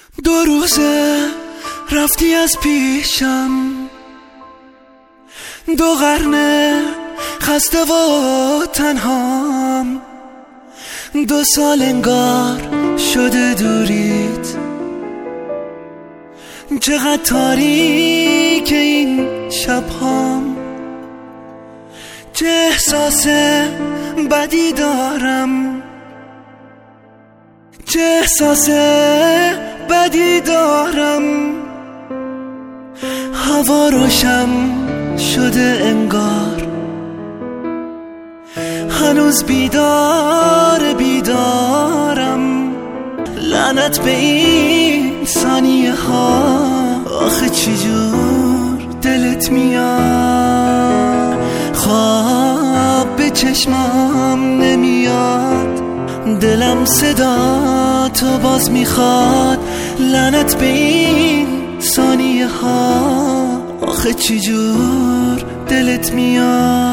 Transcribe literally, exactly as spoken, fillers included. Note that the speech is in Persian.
دو روزه رفتی از پیشم، دو قرنه خسته و تنهام، دو سال انگار شده دوریت. چقدر تاریک این شبهام، چه احساس بدی دارم، چه احساس بدی دارم. هوا روشن شده انگار، هنوز بیدار بیدارم. لعنت به این ثانیه ها، آخه چی جور دلت میاد. خواب به چشمام نمیاد، دلم صدا تو باز میخواد. لعنت به این ثانیه ها، آخه چی جور دلت میاد.